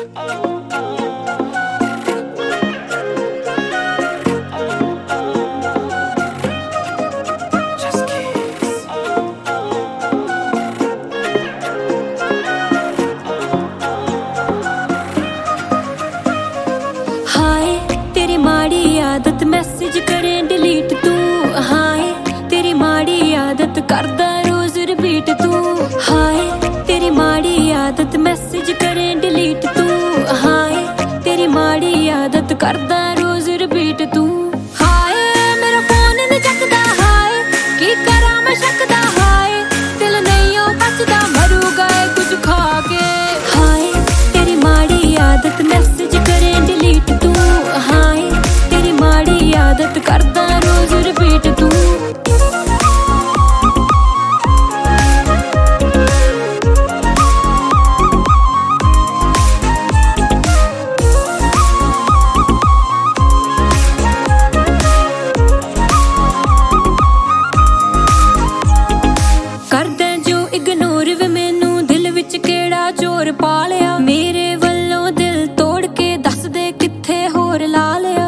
आदत मैसेज करें डिलीट तू हाय तेरी माड़ी आदत करदा रोज रिपीट तू हाय तेरी माड़ी आदत मैसेज करें डिलीट तू हाय तेरी माड़ी आदत करदा रोज रिपीट तू हाय मेरा फोन नहीं चकदा हाय की करा मैं शकदा हाय दिल नहीं ओ बचदा मरूगा कुछ खा के हाय तेरी माड़ी आदत मैसेज करें डिलीट तू हाय तेरी माड़ी आदत करदा रोज रिपीट तू करदा जो इग्नोर वे मैनू दिल विच केड़ा चोर पा लिया मेरे वल्लों दिल तोड़ के दस दे किथे होर ला लिया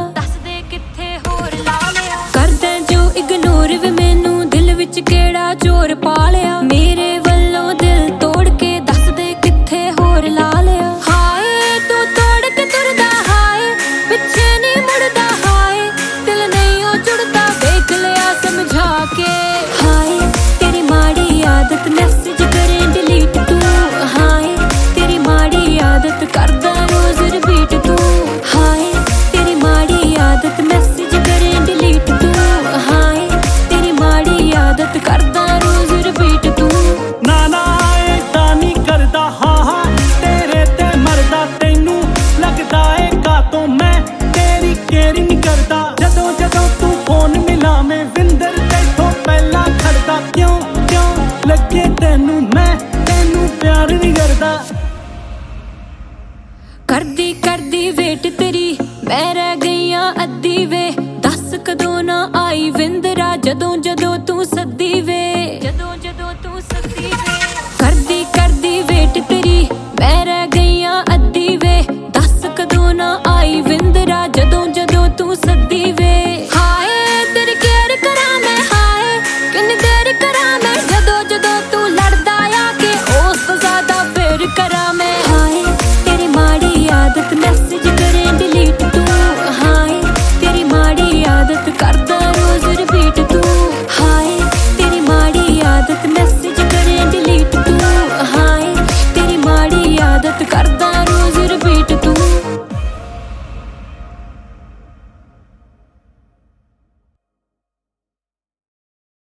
करदा जो इग्नोर वे मैनू दिल विच केड़ा चोर पा लिया मेरे वल्लों दिल तोड़ के दस दे किथे होर ला लिया हाय तू तोड़ के तुरदा हाय पिछे नहीं मुड़दा हाय दिल नहीं ओ जुड़दा देख लिया समझा के हाय तेरी माड़ी आदत मैसेज करें डिलीट तू हाय तेरी माड़ी आदत करदा रोज रिपीट तू हाय तेरी माड़ी आदत मैसेज करें डिलीट तू हाय तेरी माड़ी आदत करदा रोज रिपीट तू ना ना ऐदा नहीं करदा हाँ हाँ तेरे ते मरदा तैनू लगदा है कातों मैं तेरी केयर नहीं करदा जदों जदों तू फोन मिला मैं विंदर तैथों पहला खड़दा क्यों क्यों लगे तैनू मैं तैनू प्यार नहीं करदा करदी करदी वेट तेरी मैं रह गई अद्धी वे दस कदों ना आई विंद